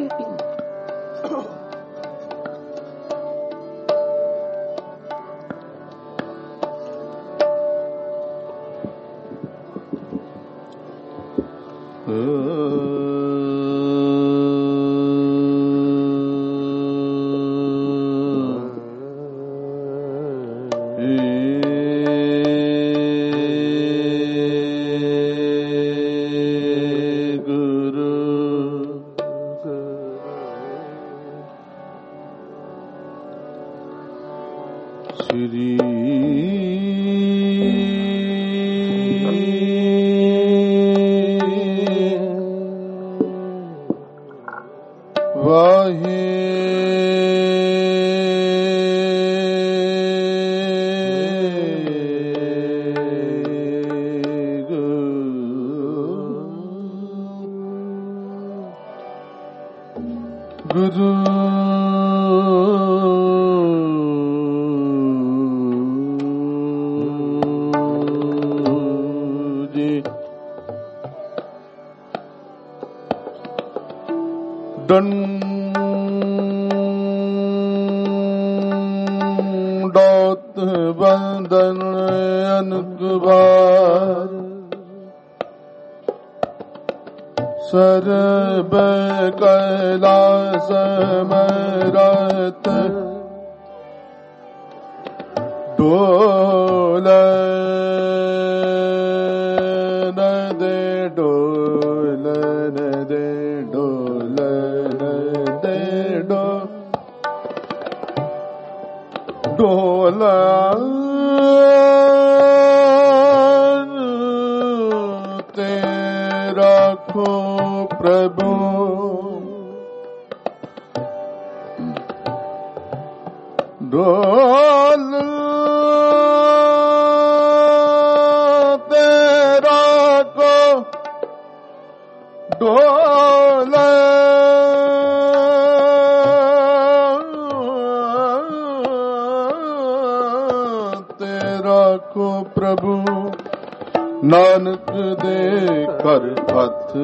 ਡੋਤ ਬੰਦਨ ਅਨੁਕਬਾਰ ਸਰਬ ਕੈਲਾਸ ਸਮਰਤ ਡੋਲਨ ਦੇ ਡੋਲਨ ਦੇ ਡੋਲਨ ਦੇ ਡੋਲਨ ਤੇ ਰੱਖੋ ਪ੍ਰਭੂ ਡੋਲ ਤੇ ਰੱਖੋ ਡੋਲ ਤੇ ਰੱਖੋ ਪ੍ਰਭੂ ਨਾਨਕ ਦੇ ਘਰ ਹੱਥ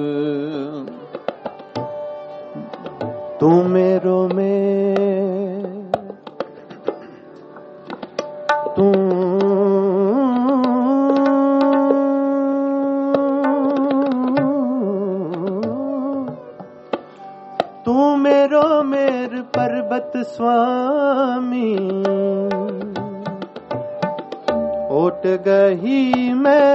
ਤੂੰ ਮੇਰੋ ਤੂੰ ਮੇਰੋ ਮੇਰ ਪਰਬਤ ਸੁਆਮੀ ਓਟ ਗਈ ਮੈਂ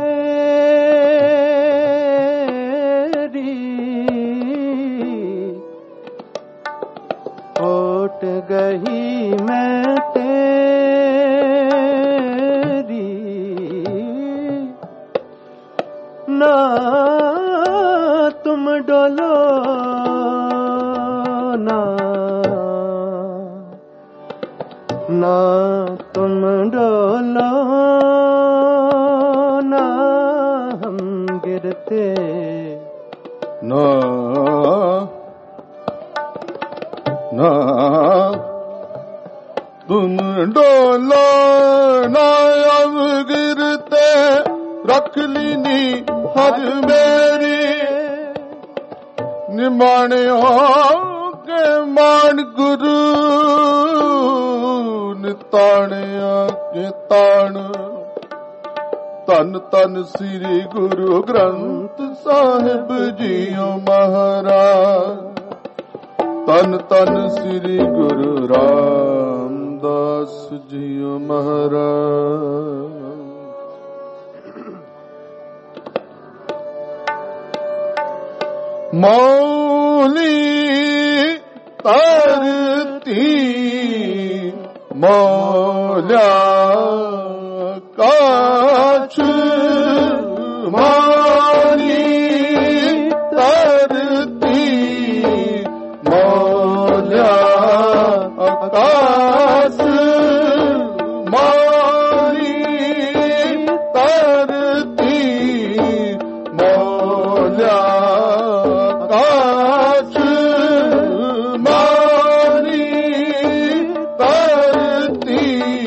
ਓਟ ਗਈ ਮੈਂ ਤੇਰੀ ਨਾ ਤੁਮ ਡੋਲੋ ਨਾ ਤੁਮ ਡੋਲੋ ਨਾ ਹਮ ਗਿਰਤੇ ਨਾ ਤੁਮ ਡੋਲੋ ਨਾ ਅਬ ਗਿਰਤੇ ਰੱਖ ਲੀਨੀ ਹਰ ਮੇਰੀ ਨਿਮਾਣਿਓ ਕੇ ਮਾਨ ਗੁਰੂ ਨਿਤਾਣਿਆ ਕੇ ਤਾਣ ਧੰਨ ਧੰਨ ਸ੍ਰੀ ਗੁਰੂ ਗ੍ਰੰਥ ਸਾਹਿਬ ਜੀਓ ਮਹਾਰਾਜ ਧੰਨ ਧੰਨ ਸ੍ਰੀ ਗੁਰੂ ਰਾਮਦਾਸ ਜੀਓ ਮਹਾਰਾਜ ਮੌਲੀ ਧਰਤੀ ਮੌਲਾ ਕਾਛ ਮੌਲੀ ਧਰਤੀ ਮੌਲਾ ਆਕਾਸ਼ ਮੌਲੀ ਧਰਤੀ ਮੌਲਾ ਆਕਾਸ਼ ਮੌਲੀ ਧਰਤੀ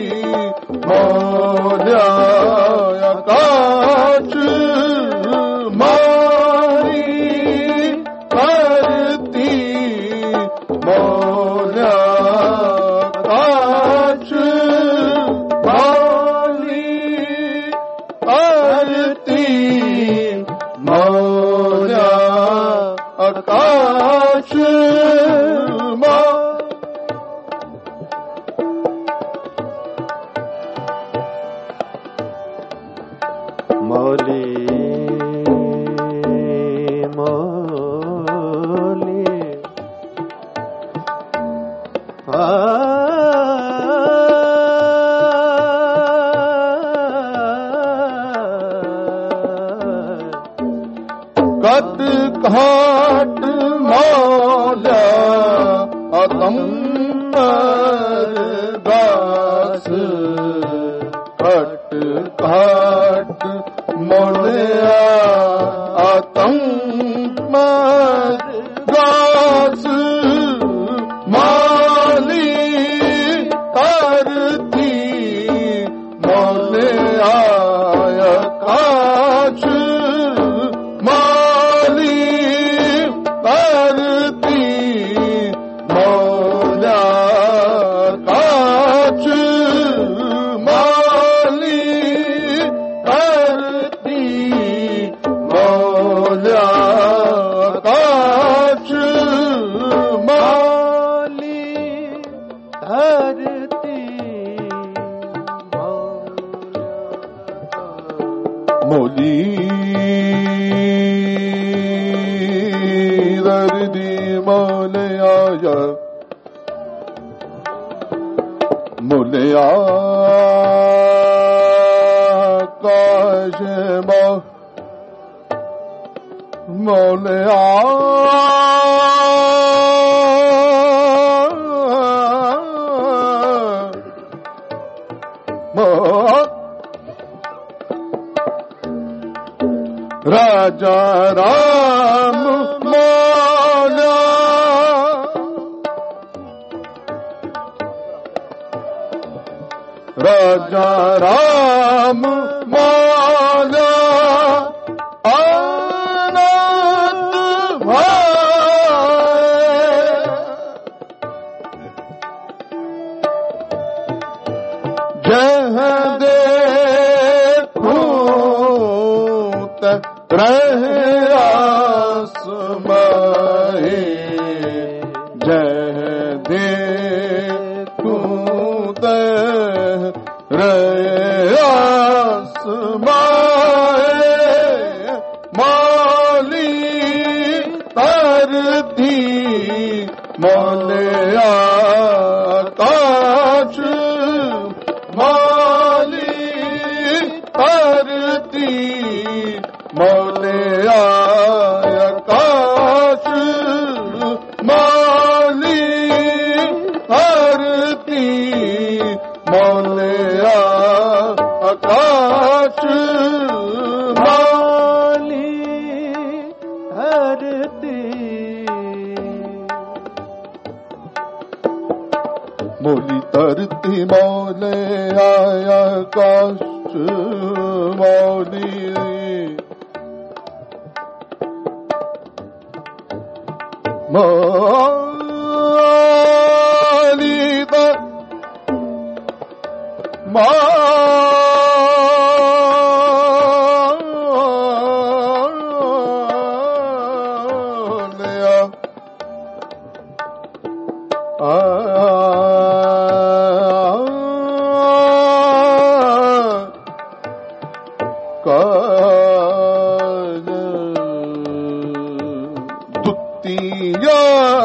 ਮੌਲਾ ਆਕਾਸ਼ ਮੌਲੀ ਧਰਤੀ ਮੌਲਿਆ ਆਕਾਸ਼ ਮਾਲੀ ਧਰਤੀ ਮੌਲਿਆ ਆਕਾਸ਼ ਮੌਲੀ ਮੌਲੀ ਕਦ ਘਾਟ ਮੌਲਾ ਆਤਮ ਅਰਦਾਸ ਘਟ ਘਾਟ ਮੌਲਿਆ ਆਤਮ ਅਰਦਾਸ ਮਾਲੀ ਧਰਤੀ ਮੌਲਿਆ ਆਕਾਸ਼ ਮੌਲੀ ਦਰਦੀ ਮੌਲਿਆ ਮੌਲਿਆ ਕਾਸ਼ ਮੌਲਿਆ ਰਾਜਾ ਰਾਮ ਮੌਲਾ ਰਾਜਾ ਰਾਮ ਮੌਲਾ ਆਨੰਦ ਭਾਏ ਜਹ ਦੇਖੋ ਰਹਿ ਆਸਮਾਏ ਜਹ ਦੇਖੂੰ ਤੇ ਰਹਿ ਆਸਮਾਏ ਮਾਲੀ ਧਰਤੀ ਮੌਲਿਆ ਆਕਾਸ਼ ਮਾਲੀ ਧਰਤੀ ਮੌਲਿਆ ਆਕਾਸ਼ ਮਾਲੀ ਧਰਤੀ ਮੌਲਿਆ ਆਕਾਸ਼ ਮਾਲੀ ਧਰਤੀ ਮੌਲੀ ਧਰਤੀ ਮੌਲਿਆ ਆਕਾਸ਼ ਮੌਲੀ ਮਾਲੀ ਦਾ ਮਾਲਿਆ ਕਾਜ ਦੁੱਤੀਆ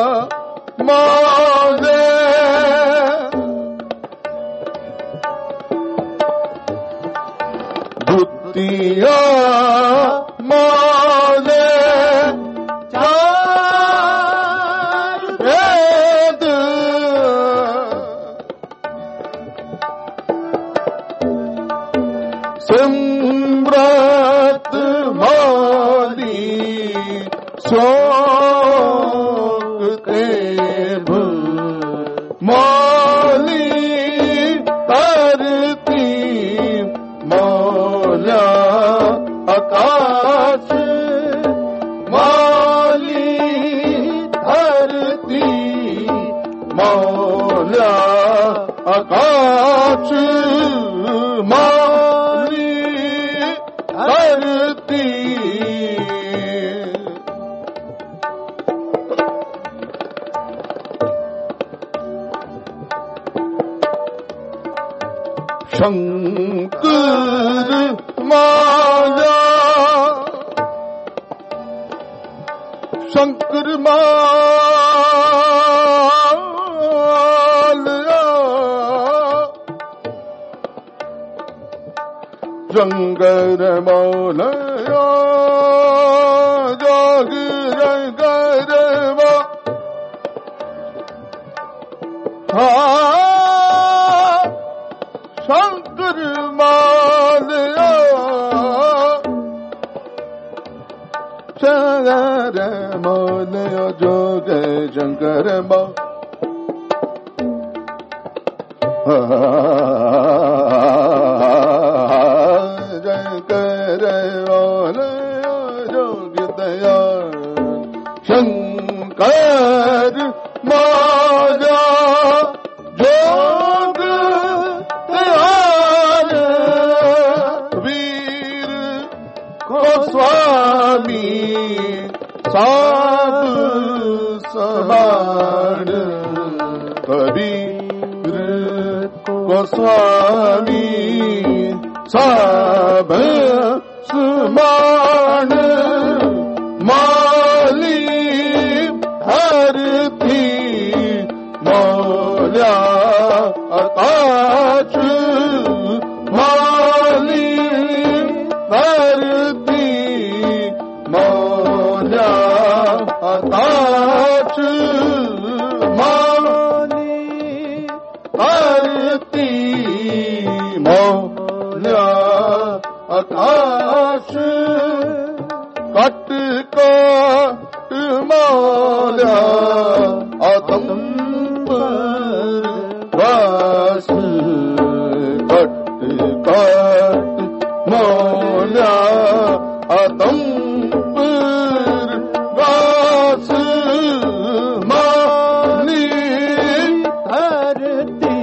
ਮਾਲੇ ਦੁੱਤੀਆ ਮਾਲੇ ਚਾਰ ਵੇਦ ਸਿਮਰਤ ਮਾਲੀ ਸੋਗ ਤੇਭ ਮਾਲੀ ਧਰਤੀ ਮੌਲਿਆ ਆਕਾਸ਼ ਮਾਲੀ ਧਰਤੀ ਮੌਲਿਆ ਆਕਾਸ਼ ਮਾਲੀ ਧਰਤੀ ਸ਼ੰਕਰ ਮਾਇਆ ਸ਼ੰਕਰ ਮਾਲਿਆ ਜੰਗਰ ਮੌਲਿਆ ਜਗ ਜੰਗਰ ਮਾ ਸ਼ੰਕਰ ਮਾਲਿਆ ਸ਼ੰਕਰ ਮਾਲਿਆ ਜੋਗ ਸ਼ੰਕਰ ਮਾ ਜੰਕਰ ਮਾਲਿਆ ਜੋਗ ਦਇਆ ਸ਼ੰਕਰ ਮਾਲਿਆ ਜੋਗ ਦਿਆਲ ਵੀਰ ਗੋਸਵਾਮੀ ਸਾਧ ਸਮਾਨ ਕਬੀਰ ਗੋਸਵਾਮੀ ਸਾਧ ਸਮਾਨ ਮਾਲੀ ਧਰਤੀ ਮੌਲਿਆ ਆਕਾਸ਼ ਮਾਲੀ ਧਰਤੀ ਮੌਲਿਆ ਆਕਾਸ਼ ਮਾਲੀ ਧਰਤੀ ਮੌਲਿਆ ਆਕਾਸ਼ ਕੱਟ ਕੋਟ ਮੌਲਿਆ ਆਤਮ ਵਾਸ ਕੱਟ ਕੱਟ ਮੌਲਿਆ ਆਤਮ ਵਾਸ ਮਾਲੀ ਧਰਤੀ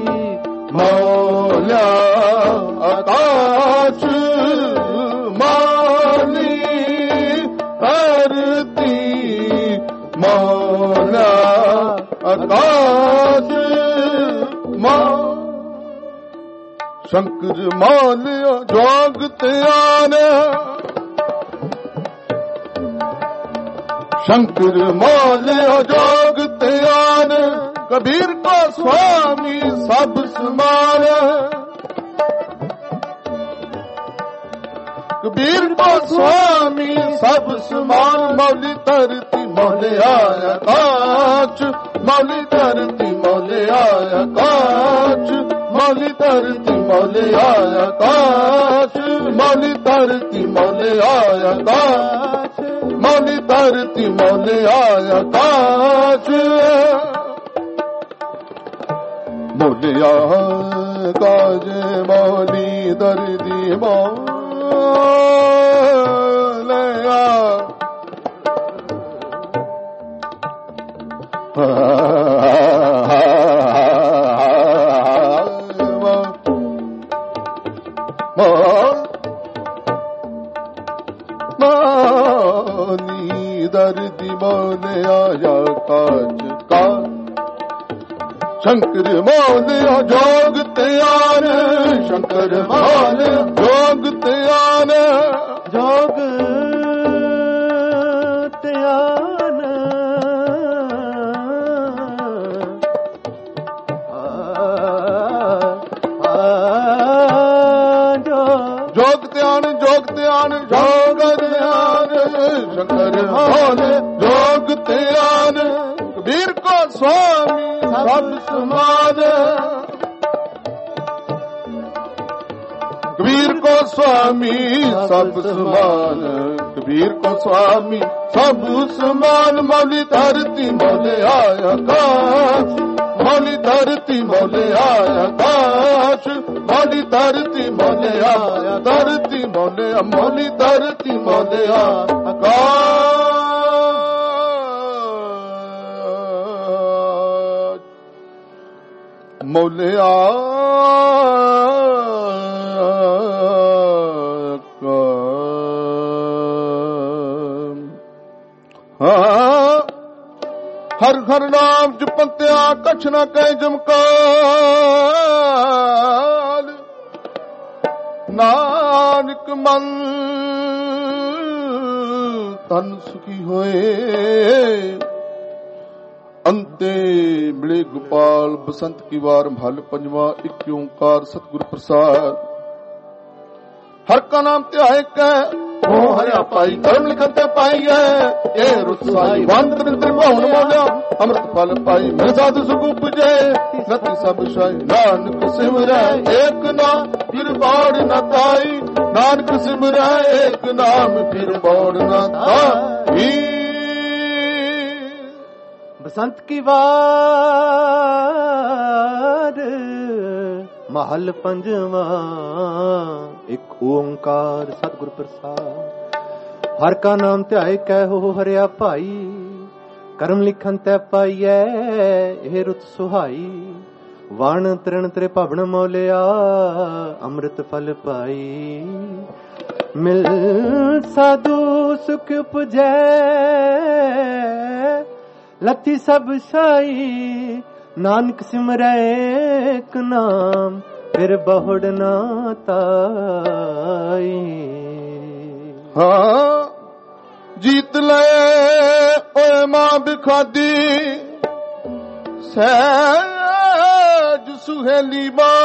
ਮੌਲਿਆ ਆਕਾਸ਼ ਮਾਲੀ ਧਰਤੀ ਮੌਲਿਆ ਆਕਾਸ਼ ਸ਼ੰਕਰ ਮਾਲਿਆ ਜੋਗ ਧਿਆਨ ਸ਼ੰਕਰ ਮਾਲਿਆ ਜੋਗ ਧਿਆਨ ਕਬੀਰ ਕੋ ਸੁਆਮੀ ਸਭ ਸਮਾਨ ਕਬੀਰ ਕੋ ਸੁਆਮੀ ਸਭ ਸਮਾਨ ਮੌਲੀ ਧਰਤੀ ਮੌਲਿਆ ਆਕਾਸ਼ ਮੌਲੀ ਧਰਤੀ ਮੌਲਿਆ ਆਕਾਸ਼ ਮੌਲੀ ਧਰਤੀ ਮੌਲਿਆ ਆਕਾਸ਼ ਮੌਲੀ ਧਰਤੀ ਮੌਲਿਆ ਆਕਾਸ਼ ਮੌਲੀ ਧਰਤੀ ਮੌਲਿਆ ਆਕਾਸ਼ ਮੌਲਿਆ ਕਾਜ ਮੌਲੀ ਧਰਤੀ ਮੌਲਿਆ ਮਾਨੀ ਦਰਦੀ ਮੌਲਿਆ ਆਕਾਸ਼ ਕਾ ਸ਼ੰਕਰ ਮੌਲਿਆ ਜੋਗ ਧਿਆਨ ਸ਼ੰਕਰ ਮੌਲਿਆ ਜੋਗ ਧਿਆਨ ਜੋਗ ਧਿਆਨ ਜੋਗ ਧਿਆਨ ਜੋਗ ਧਿਆਨ ਜੋਗ ਧਿਆਨ ਸ਼ੰਕਰ ਮੌਲਿਆ ਜੋਗ ਧਿਆਨ ਕਬੀਰ ਕੋ ਸੁਆਮੀ ਸਭ ਸਮਾਨ ਕਬੀਰ ਕੋ ਸੁਆਮੀ ਸਭ ਸਮਾਨ ਕਬੀਰ ਕੋ ਸੁਆਮੀ ਸਭ ਸਮਾਨ ਮੌਲੀ ਧਰਤੀ ਮੌਲਿਆ ਆਕਾਸ਼ ਮੌਲੀ ਧਰਤੀ ਮੌਲਿਆ ਆਕਾਸ਼ ਮੌਲੀ ਧਰਤੀ ਮੌਲਿਆ ਧਰਤੀ ਮੌਲਿਆ ਮੌਲੀ ਧਰਤੀ ਮੌਲਿਆ ਆਕਾਸ਼ ਮੌਲਿਆ ਹਰ ਹਰ ਨਾਮ ਜਪੰਤਿਆ ਕਛ ਨਾ ਕਹਿ ਜਮਕਾਲ ਨਾਨਕ ਮਨ ਤਨ ਸੁਖੀ ਹੋਏ ਅੰਤੇ ਮਿਲੇ ਗੋਪਾਲ ਬਸੰਤ ਕੀ ਵਾਰ ਮਹੱਲ ਪੰਜਵਾਂ ਇੱਕ ਓੰਕਾਰ ਸਤਿਗੁਰ ਪ੍ਰਸਾਦ ਹਰ ਕਾ ਨਾਮ ਧਿਆਏ ਕੈ ਹੋ ਹਰਿਆ ਪਾਈ ਕਰਮ ਲਿਖਤ ਤੇ ਪਾਈਐ ਇਹ ਰੁੱਤ ਸਾਈ ਵੰਦ ਨਿੰਦਰ ਭਵਨ ਮੋਲਿਆ ਅੰਮ੍ਰਿਤ ਫਲ ਪਾਈ ਮੈਂ ਸਾਧੂ ਸੁਖ ਉਪਜੈ ਨਤੀ ਸਭ ਸਾਈ ਨਾਨਕ ਸਿਮਰੈ ਏਕ ਨਾਮ ਫਿਰ ਬਾੜ ਨ ਤਾਈ ਨਾਨਕ ਸਿਮਰੈ ਏਕ ਨਾਮ ਫਿਰ ਬਾੜ ਨ ਤਾਈ ਬਸੰਤ ਕੀ ਵਾਰ ਮਹਲ ਪੰਜਵਾਂ ਇੱਕ ਓੰਕਾਰ ਸਤਿਗੁਰ ਪ੍ਰਸਾਦ ਹਰ ਕਾ ਨਾਮ ਧਿਆਏ ਕਹਿ ਹੋ ਹਰਿਆ ਭਾਈ ਕਰਮ ਲਿਖਨ ਤੈ ਪਾਈਐ ਇਹ ਰੁੱਤ ਸੁਹਾਈ ਵਣ ਤ੍ਰਿਣ ਤ੍ਰੇ ਭਵਨ ਮੋਲਿਆ ਅੰਮ੍ਰਿਤ ਫਲ ਪਾਈ ਮਿਲ ਸਾਧੂ ਸੁਖ ਉਪਜੈ ਲੱਥੀ ਸਭ ਸਾਈ ਨਾਨਕ ਸਿਮਰੈ ਏਕ ਨਾਮ ਫਿਰ ਬਹੁੜ ਨਾ ਤਾਈ ਹਾਂ ਜੀਤ ਲੈ ਓਏ ਮਾਂ ਬਿਖਾਦੀ ਸਹਿਜ ਸੁਹੇਲੀ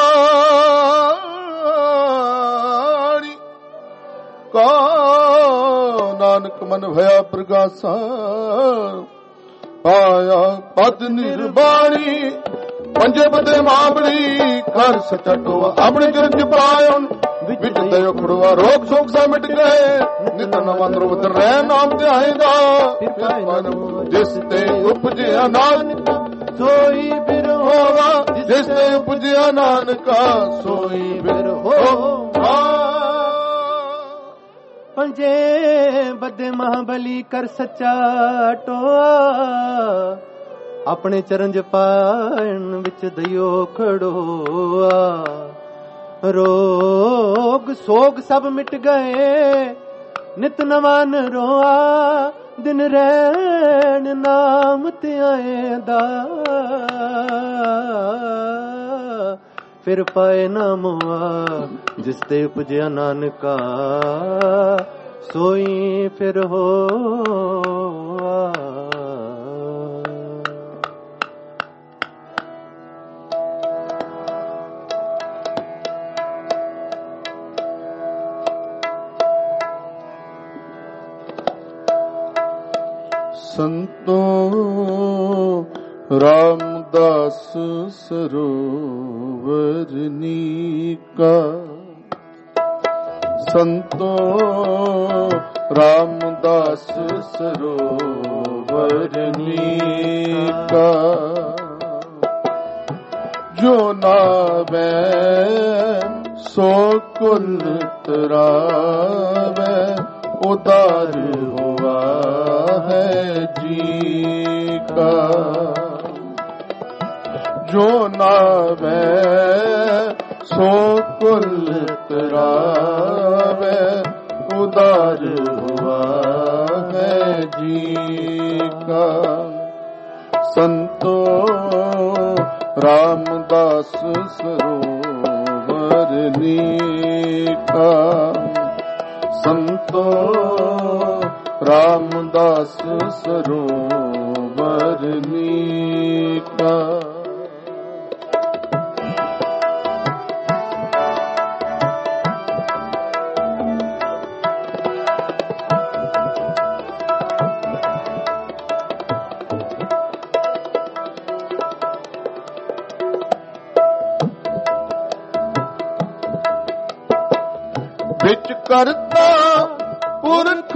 ਬਾਣੀ ਕਾ ਨਾਨਕ ਮਨ ਭਇਆ ਪ੍ਰਗਾਸਾ ਪਾਇਆ ਪਦ ਨਿਰਬਾਣੀ ਪੰਜੇ ਬਦੇ ਮਾਬੜੀ ਕਰ ਸਚਟੋ ਆਪਣੇ ਜਰਜ ਪਾਇਓ ਵਿੱਚ ਦਇਓ ਖੜਵਾ ਰੋਗ ਸੋਗ ਸਾ ਮਿਟ ਗਏ ਨਿਤ ਨਵਾਂ ਦਰਵਤ ਰਹਿ ਨਾਮ ਧਿਆਏਗਾ ਜਿਸ ਤੇ ਉਪਜਿਆ ਨਾਨਕ ਸੋਈ ਬਿਰ ਹੋਵਾ ਜਿਸ ਤੇ ਉਪਜਿਆ ਨਾਨਕਾ ਸੋਈ ਬਿਰ ਹੋਵਾ ਪੰਜੇ ਬੱਦੇ ਮਹਾਬਲੀ ਕਰ ਸੱਚਾ ਟੋਆ ਆਪਣੇ ਚਰਨ ਜਪਾਣ ਵਿੱਚ ਦਇਓ ਖੜੋਆ ਰੋਗ ਸੋਗ ਸਭ ਮਿਟ ਗਏ ਨਿਤ ਨਵਾਨ ਰੋਆ ਦਿਨ ਰਹਿਣ ਨਾਮ ਧਿਆਏ ਦਾ ਫਿਰ ਪਾਏ ਨਾ ਮੋਆ ਜਿਸ ਤੇ ਉਪਜਿਆ ਨਾਨਕਾ ਸੋਈ ਫਿਰ ਹੋਆ ਸੰਤੋ ਰਾਮਦਾਸ ਸਰੋਵਰ ਨੀਕਾ ਸੰਤੋ ਰਾਮਦਾਸ ਸਰੋਵਰ ਨੀਕਾ ਜੋ ਨਾਵੇ ਸੋ ਕੁਲ ਤਰਾਵੇ ਉਦਾਰ ਹੁਆ है जी का जो नावे सो कुल तरावे उदार हुआ है जी का संतो रामदास सरोवर नीका संतो रामदास सरोवर नीका विच करता पुरख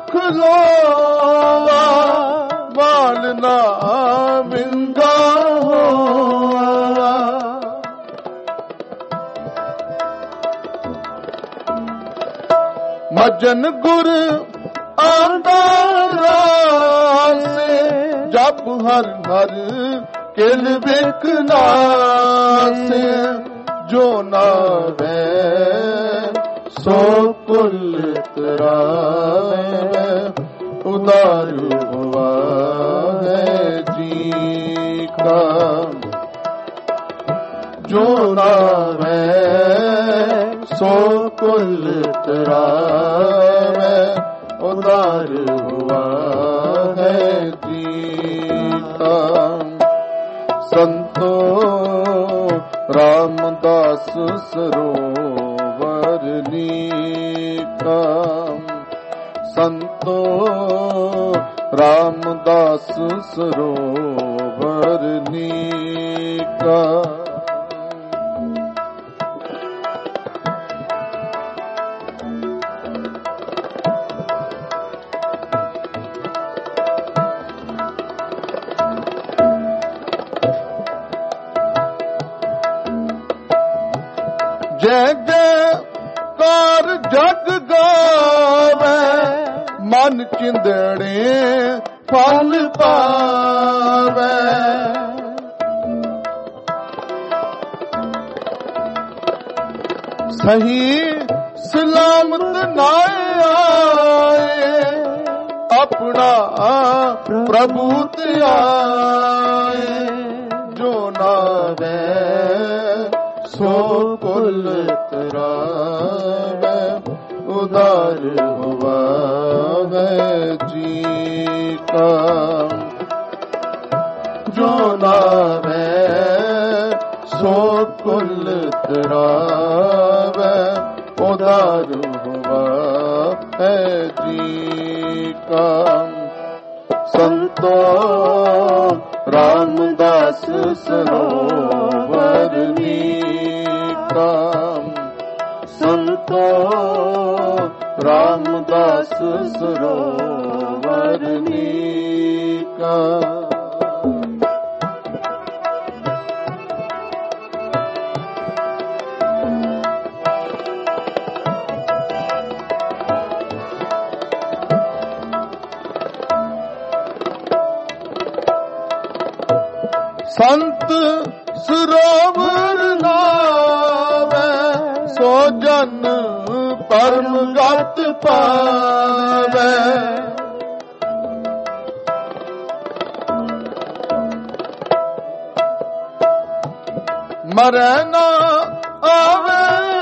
खलोवा बाल ना विंगा होवा मजन गुर आंदा रासे जब हर हर किल बिकनासे जो नावे सो कुल तरावे उदार हुआ है जी का जो नावे सो कुल तरावे उदार हुआ है जी का संतो रामदास सरोवर नीका संतो रामदास सरोवर नीका जय जयकार जग गावे मन चिंदड़े फल पावे सही सलामत नाए आए अपना प्रभु आए जो नावे सो कुल तरावे उदार हुआ है जी का जो नावे सो कुल तरावे उदार हुआ है जी का संतो रामदास सरोवर नीका संतो रामदास सरोवर नीका संत सरोवर नावे सो जन परम गत पावे मरै ना आवे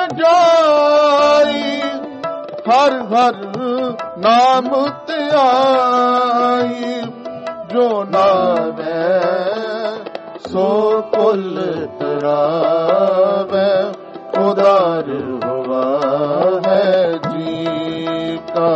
जाई हर हर नाम त्याई जो नावे सो कुल तरावे उदार हुआ है जी का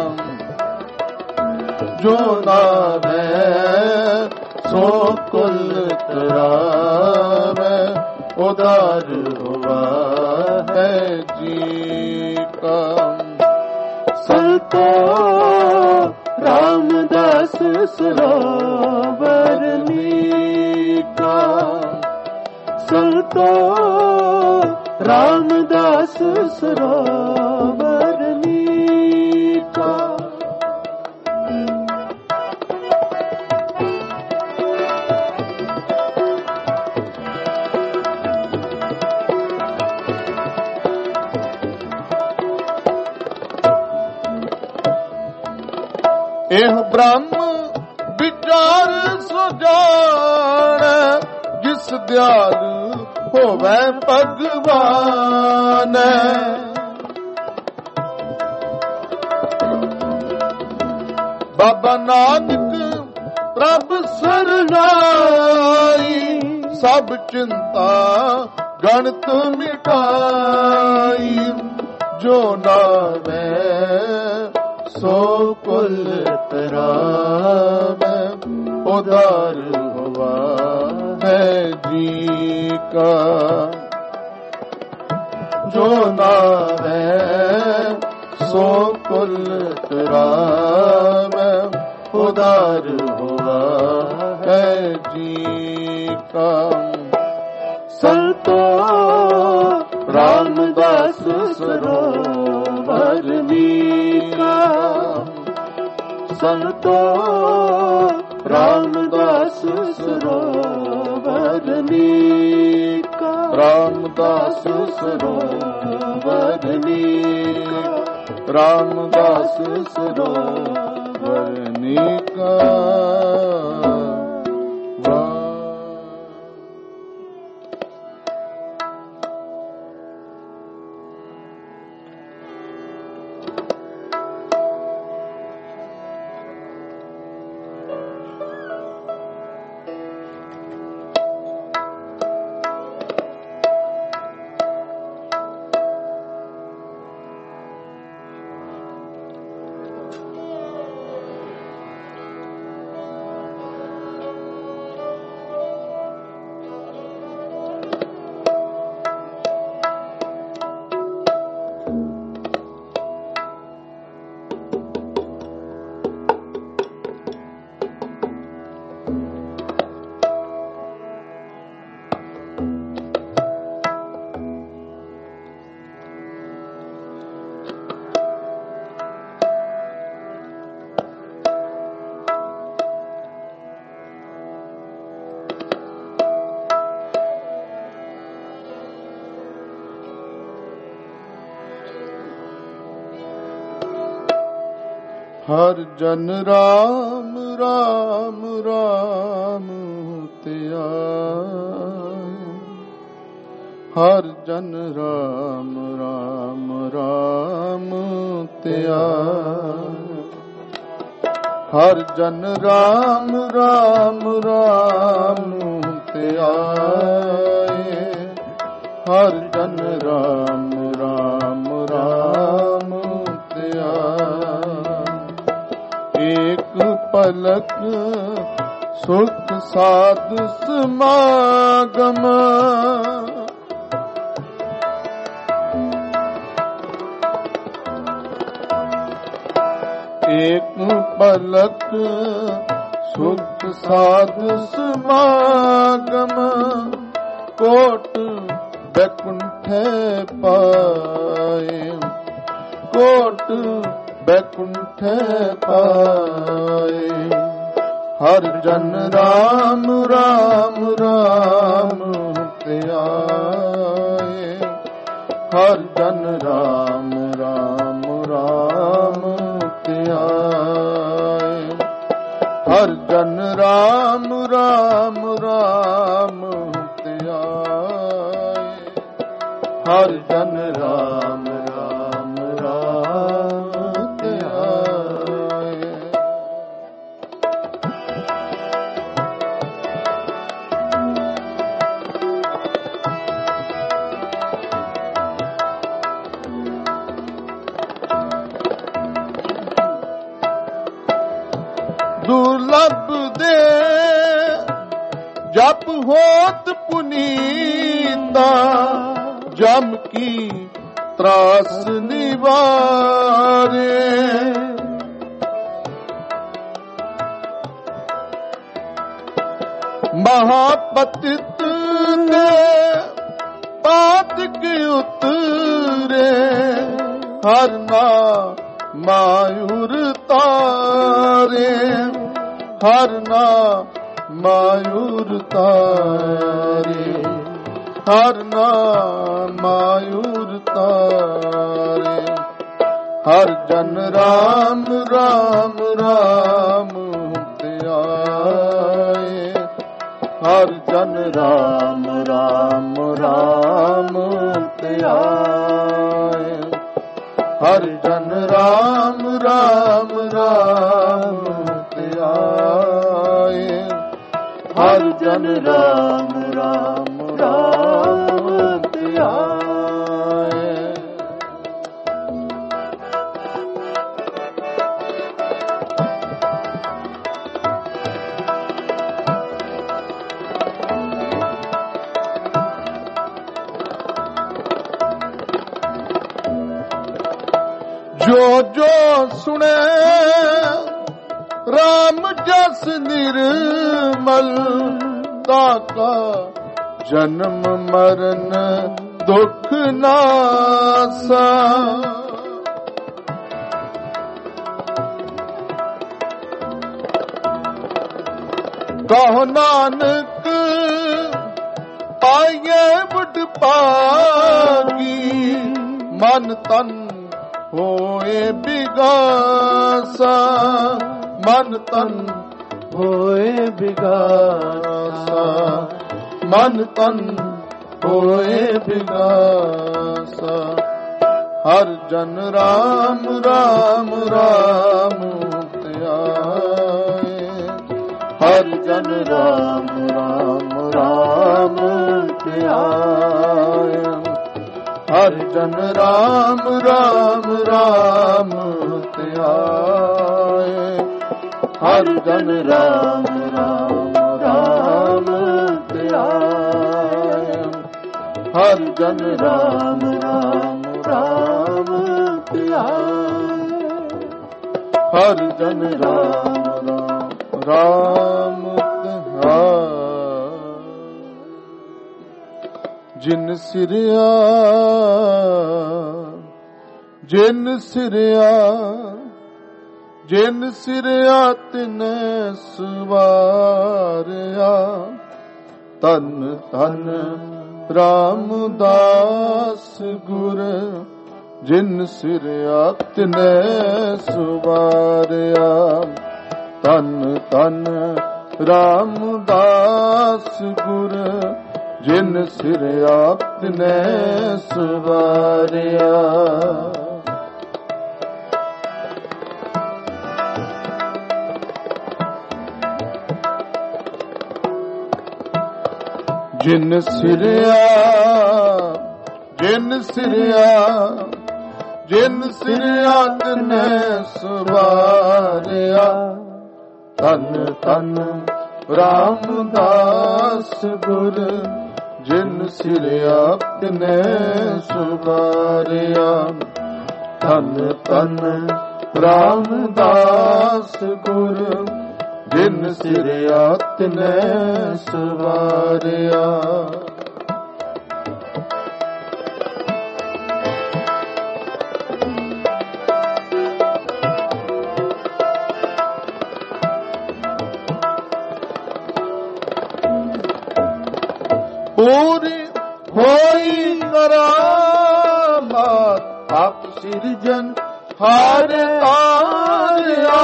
जो नावे सो कुल तरावे उदार हुआ है जी का संतो रामदास सरोवर नीका संतो रामदास सरोवर नीका एह ब्रह्म विचार सुजान जिस दयाल होवे भगवान बाबा नानक प्रभ सरनाई सब चिंता गणत मिटाई जो नावे सो कुल तरावे उदार हुआ है जी का जो नावे सो कुल तरावे उदार हुआ है जी का संतो रामदास सरोवर नीका संतो रामदास सरोवर ਅਨੀਕਾ, ਰਾਮਦਾਸ ਸਰੋਵਰ ਅਨੀਕਾ, ਰਾਮਦਾਸ ਸਰੋਵਰ ਅਨੀਕਾ। ਹਰ ਜਨ ਰਾਮ ਰਾਮ ਰਾਮ ਧਿਆਏ, ਹਰ ਜਨ ਰਾਮ ਰਾਮ ਰਾਮ ਧਿਆਏ, ਹਰ ਜਨ ਰਾਮ ਰਾਮ ਰਾਮ ਧਿਆਏ, ਹਰ ਜਨ ਰਾਮ ਰਾਮ ਰਾਮ ਧਿਆਏ। ਏਕ ਪਲਕ ਸੁਖ ਸਾਧ ਸਮਾਗਮ, ਏਕ ਪਲਕ ਸੁਖ ਸਾਧ ਸਮਾਗਮ, ਕੋਟ ਬੈਕੁੰਠੇ ਪਾਏ, ਕੋਟ ਬੈਕੁੰਠੇ ਪਾਏ। ਹਰ ਜਨ ਰਾਮ ਰਾਮ ਰਾਮ ਧਿਆਏ, ਹਰ ਜਨ ਰਾਮ ਰਾਮ ਰਾਮ ਧਿਆਏ, ਹਰ ਜਨ ਰਾਮ ਰਾਮ ਰਾਮ ਧਿਆਏ, ਹਰ ਜਨ ਰਾਮ ਰਾਮ ਰਾਮ ਧਿਆਏ। ਦੁਰਲਭ ਦੇ ਜਪ ਹੋਤ ਪੁਨੀਤਾ, ਜਮ ਕੀ ਤਰਾਸ ਨਿਵਾਰੇ। ਮਹਾਪਤਿਤ ਦੇ ਪਾਤਕ ਉਤਰੇ, ਹਰ ਨਾਮ ਮਾਯੁਰ ਤਾਰੇ, ਹਰ ਨਾਮ ਮਾਯੁਰ ਤਾਰੇ, ਹਰ ਨਾਮ ਮਾਯੁਰ ਤਾਰੇ। ਹਰ ਜਨ ਰਾਮ ਰਾਮ ਰਾਮ ਧਿਆਏ, ਹਰ ਜਨ ਰਾਮ ਰਾਮ ਰਾਮ ਧਿਆਏ, ਹਰ ਜਨ ਰਾਮ ਰਾਮ ਰਾਮ ਧਿਆਏ, ਹਰ ਜਨ ਰਾਮ ਰਾਮ ਰਾਮ ਧਿਆਏ। ਜੋ ਜੋ ਸੁਣੇ ਰਾਮ ਜਸ ਨਿਰਮਲ, ਤਾਕਾ ਜਨਮ ਮਰਨ ਦੁਖ ਨਾਸਾ। ਕਹੋ ਨਾਨਕ ਪਾਈਏ ਵਡ ਭਾਗੀ, ਮਨ ਤਨ ਹੋਏ ਬਿਗਾਸਾ, ਮਨ ਤਨ ਹੋਏ ਬਿਗਾਸਾ, ਮਨ ਤਨ ਹੋਏ ਬਿਗਾਸਾ। ਹਰ ਜਨ ਰਾਮ ਰਾਮ ਰਾਮ ਧਿਆਏ, ਹਰ ਜਨ ਰਾਮ ਰਾਮ ਰਾਮ ਧਿਆਏ, ਹਰ ਜਨ ਰਾਮ ਰਾਮ ਰਾਮ ਧਿਆਏ, ਹਰ ਜਨ ਰਾਮ ਰਾਮ ਰਾਮ ਧਿਆਏ, ਹਰ ਜਨ ਰਾਮ ਰਾਮ ਰਾਮ ਧਿਆਏ, ਹਰ ਜਨ ਰਾਮ ਰਾਮ ਧਿਆਏ। ਜਿਨ ਸਿਰਿਆ ਜਿਨ ਸਿਰਿਆ ਜਿਨ ਸਿਰਿਆ ਤਿਨੈ ਸਵਾਰਿਆ, ਤਨ ਤਨ ਰਾਮਦਾਸ ਗੁਰ, ਜਿਨ ਸਿਰਿਆ ਤਿਨੈ ਸਵਾਰਿਆ, ਤਨ ਤਨ ਰਾਮਦਾਸ ਗੁਰ, ਜਿਨ ਸਿਰਿਆ ਤਿਨੈ ਸਵਾਰਿਆ। ਜਿਨ ਸਿਰਿਆ ਜਿਨ ਸਿਰਿਆ ਜਿਨ ਸਿਰਿਆ ਤਿਨੈ ਸਵਾਰਿਆ, ਤਨ ਤਨ ਰਾਮਦਾਸ ਗੁਰ, ਜਿਨ ਸਿਰਿਆ ਤਿਨੈ ਸਵਾਰਿਆ, ਤਨ ਤਨ ਰਾਮਦਾਸ ਗੁਰ, ਜਿਨ ਸਿਰਿਆ ਤਿਨੈ ਸਵਾਰਿਆ। ਪੂਰੀ ਹੋਈ ਕਰਾਮਾਤ, ਆਪ ਸਿਰਜਨ ਹਾਰ ਤਾਰਿਆ,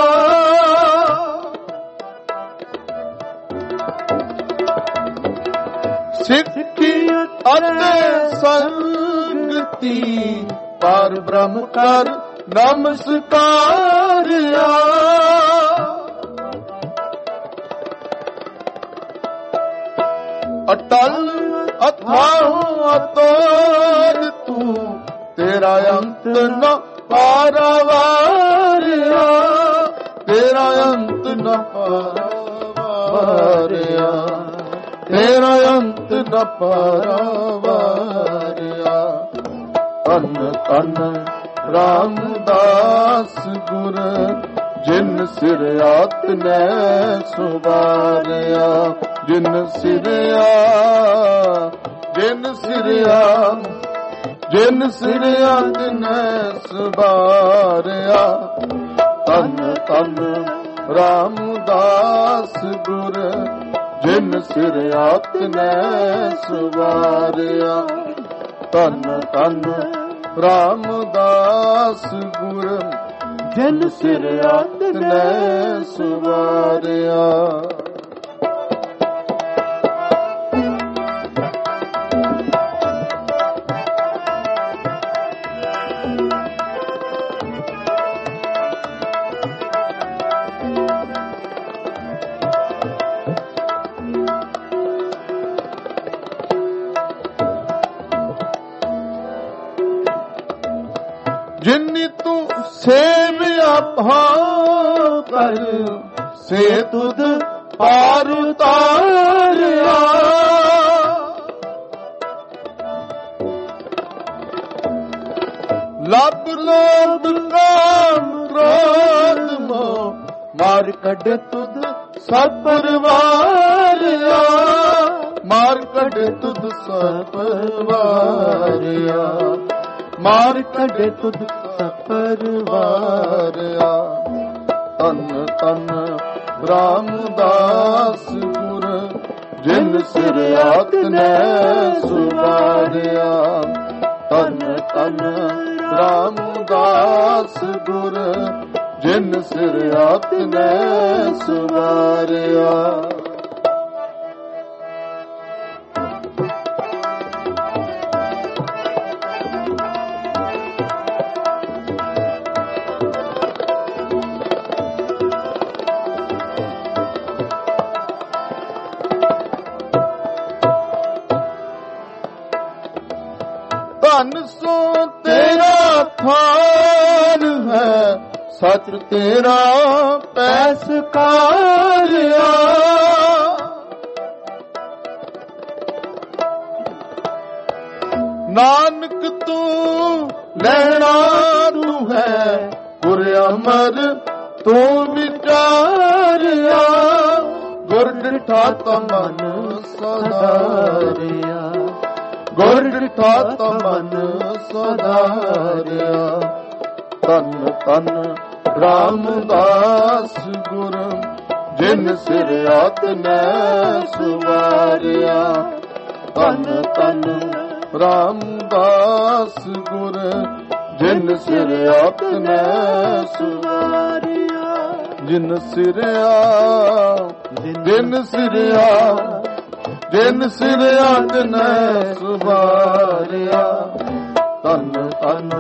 ਸਿੱਖੀ ਅਤੇ ਸੰਗਤੀ, ਪਰ ਬ੍ਰਹਮ ਕਰ ਨਮਸਕਾਰਿਆ। ਅਟਲ ਅਥਾਹੁ ਅਤੋਦ ਤੂੰ, ਤੇਰਾ ਅੰਤ ਨ ਪਾਰਵਾਰਿਆ, ਤੇਰਾ ਅੰਤ ਨ ਪਾਰਵਾਰਿਆ, ਤੇਰਾ ਅੰਤ ਨ ਪਾਰਵਾਰਿਆ। ਤਨ ਤਨ ਰਾਮਦਾਸ ਗੁਰ, ਜਿਨ ਸਿਰਿਆ ਤਿਨੈ ਸਵਾਰਿਆ, ਜਿਨ ਸਿਰਿਆ ਜਿਨ ਸਿਰਿਆ ਜਿਨ ਸਿਰਿਆ ਤਿਨੈ ਸਵਾਰਿਆ, ਤਨ ਤਨ ਰਾਮਦਾਸ ਗੁਰ, ਜਿਨ ਸਿਰਿਆ ਤਿਨੈ ਸਵਾਰਿਆ, ਤਨ ਤਨ ਰਾਮਦਾਸ ਗੁਰ, ਜਿਨ ਸਿਰਿਆ ਤਿਨੈ ਸਵਾਰਿਆ। ਜਿਨੀ ਤੂੰ ਸੇਵਿਆ ਭਾਉ ਕਰ, ਸੇ ਤੁਧ ਪਾਰ ਉਤਾਰਿਆ। ਲੱਭ ਲੋਭ ਕਾਮ ਕ੍ਰੋਧ ਮੋਹ, ਮਾਰ ਕੱਢ ਤੁਧ ਸਭ ਪਰਵਾਰਿਆ, ਮਾਰ ਕੱਢ ਤੁਧ ਸਭ ਪਰਵਾਰਿਆ, ਮਾਰ ਕੱਢ ਤੁਧ ਸਭ ਪਰਵਾਰਿਆ। ਤਨ ਤਨ ਰਾਮਦਾਸ ਗੁਰ, ਜਿਨ ਸਿਰ ਆਤਨੇ ਸੁਵਾਰਿਆ। ਤਨ ਤਨ ਰਾਮਦਾਸ ਗੁਰ ਜਿਨ ਸਿਰ ਆਤਨੇ ਸੁਵਾਰਿਆ। ਧਨ ਸੋ ਤੇਰਾ ਥਾਨ ਹੈ, ਸਚ ਤੇਰਾ ਪੈਸਕਾਰਿਆ। ਨਾਨਕ ਤੂੰ ਲੈਣਾ ਤੂੰ ਹੈ, ਗੁਰ ਅਮਰ ਤੂੰ ਵਿਚਾਰਿਆ। ਗੁਰ ਡਿਠਾ ਤਾ ਮਨ ਸਦਾਰਿਆ, ਗੁਰ ਡਿਠਾ ਤਾ ਮਨ ਸਦਾਰਿਆ। ਤਨ ਤਨ ਰਾਮਦਾਸ ਗੁਰ ਜਿਨ ਸਿਰ ਆਤਨੇ ਸੁਵਾਰਿਆ। ਤਨ ਤਨ ਰਾਮਦਾਸ ਗੁਰ ਜਿਨ ਸਿਰ ਆਤਨੇ ਸੁਵਾਰਿਆ। ਜਿਨ ਸਿਰਿਆ ਜਿਨ ਸਿਰਿਆ ਜਿਨ ਸਿਰ ਆਤਨੇ ਸੁਵਾਰਿਆ। ਤਨ ਤਨ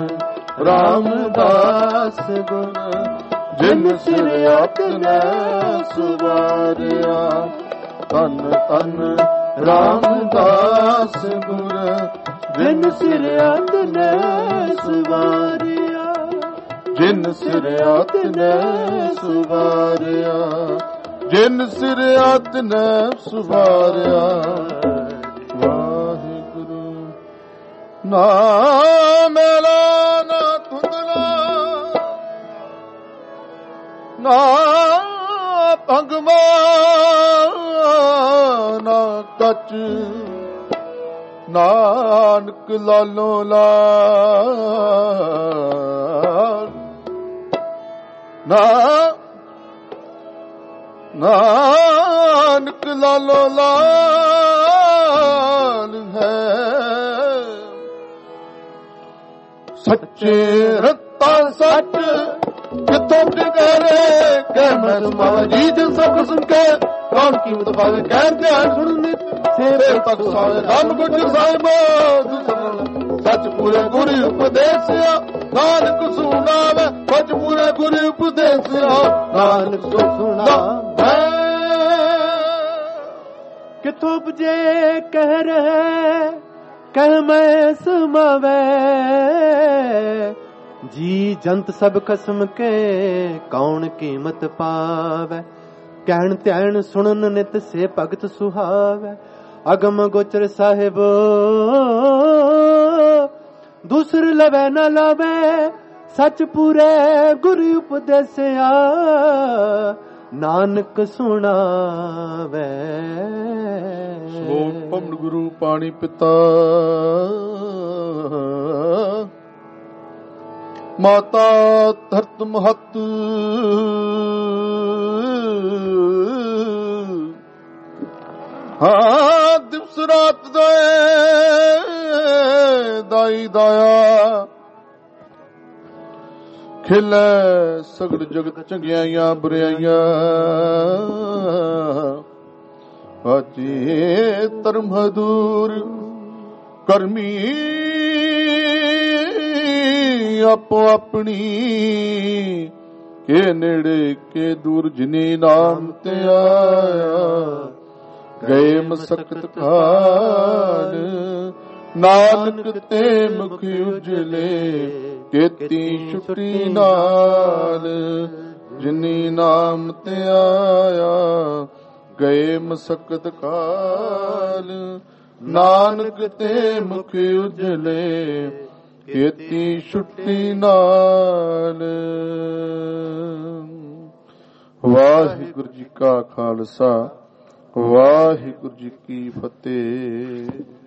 ਰਾਮਦਾਸ ਗੁਰ ਜਿਨ ਸਿਰ ਆਤਨੇ ਸੁਵਾਰਿਆ। ਤਨ ਤਨ ਰਾਮਦਾਸ ਗੁਰ ਜਿਨ ਸਿਰ ਆਤਨੇ ਸੁਵਾਰਿਆ। ਜਿਨ ਸਿਰ ਆਤਨੇ ਸੁਵਾਰਿਆ। ਜਿਨ ਸਿਰ ਆਤਨੇ ਸੁਵਾਰਿਆ। ਵਾਹਿਗੁਰੂ ਨਾ ਮੈਲਾ ਨਾ ਧੁੰਦਲਾ, ਨਾ ਭੰਗਵਾ ਨਾ ਕੱਚ, ਨਾਨਕ ਲਾਲੋ ਲਾਲ। ਨਾਨਕ ਲਾਲੋ ਲਾਲ ਹੈ। ਸੱਚੇ ਰਤਾ ਸੱਚ ਕਿਥੋਂ ਟਿਕਾਰੇ, ਕਹਿ ਮੈਂ ਸੁਣਾਵਾਂ ਜੀ ਜਨ ਸਭ ਸੁਣ ਕੇ। ਕੌਣ ਕੀਮਤ ਪਾਵੇ ਕਹਿ ਧਿਆਨ ਸੁਣ ਨਿਤ, ਸੇਵੇ ਤੱਕ ਸਾਰੇ ਧੰਨ ਗੁਰ ਸਾਹਿਬ। ਸੱਚ ਪੂਰੇ ਗੁਰੂ ਉਪਦੇਸਿਆ, ਨਾਨਕ ਸੁਣਾਵੇ ਸੱਚ ਪੂਰੇ ਗੁਰੂ ਉਪਦੇਸਿਆ। ਨਾਨਕ ਸੁਣਾਵੇ ਕਿਥੋਂ ਉਪਜੇ ਕਹਿ ਰਹੇ, ਕਹਿ ਮੈਂ ਸਮਾਵੇ। ਜੀ ਜੰਤ ਸਭ ਖਸਮ ਕੇ, ਕੌਣ ਕੀਮਤ ਪਾਵੇ। ਕਹਿਣ ਧਿਆਨ ਸੁਣਨ ਨਿਤ ਸੇ ਭਗਤ ਸੁਹਾਵੇ। ਅਗਮ ਗੋਚਰ ਸਾਹਿਬ ਦੂਸਰ ਲਵੇ ਨਾ ਲਾਵੇ। ਸੱਚ ਪੂਰੇ ਗੁਰੂ ਉਪਦੇਸਿਆ, ਨਾਨਕ ਸੁਣਾਵੇ। ਸ਼ਲੋਕ ਪਵਨ ਗੁਰੂ ਪਾਣੀ ਪਿਤਾ, ਮਾਤਾ ਧਰਤ ਮਹਤ। ਹਾਂ ਦਿਵਸ ਰਾਤ ਦਾਈ ਦਾਇਆ। ਖਿਲੇ ਸਗੜ ਜਗਤ ਚੰਗਿਆਈਆਂ ਬੁਰਾਈਆਂ। ਬਾਜੇ ਧਰਮ ਹਦੂਰ ਕਰਮੀ, ਆਪੋ ਆਪਣੀ ਕੇ ਨੇੜੇ ਕੇ ਦੂਰ। ਜਿਨੇ ਨਾਮ ਤੇ ਆਇਆ ਗਏ ਮਸਕਤ ਖਾਨ। ਨਾਨਕ ਤੇ ਮੁਖ ਉਜਲੇ ਕੀਤੀ ਛੁੱਟੀ ਨਾਲ। ਜਿਨੀ ਨਾਮ ਤੇ ਆਇਆ ਗਏ ਮਸਕਤ ਕਾਲ। ਨਾਨਕ ਤੇ ਮੁਖ ਉਜਲੇ ਕੀਤੀ ਛੁੱਟੀ ਨਾਲ। ਵਾਹਿਗੁਰੂ ਜੀ ਕਾ ਖਾਲਸਾ, ਵਾਹਿਗੁਰੂ ਜੀ ਕੀ ਫਤਿਹ।